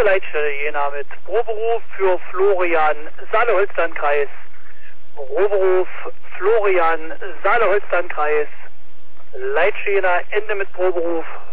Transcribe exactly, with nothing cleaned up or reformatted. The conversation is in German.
Vierte Leitstelle Jena mit Proberuf für Florian, Saale-Holstein-Kreis. Proberuf Florian, Saale-Holstein-Kreis. Leitstelle Jena, Ende mit Proberuf.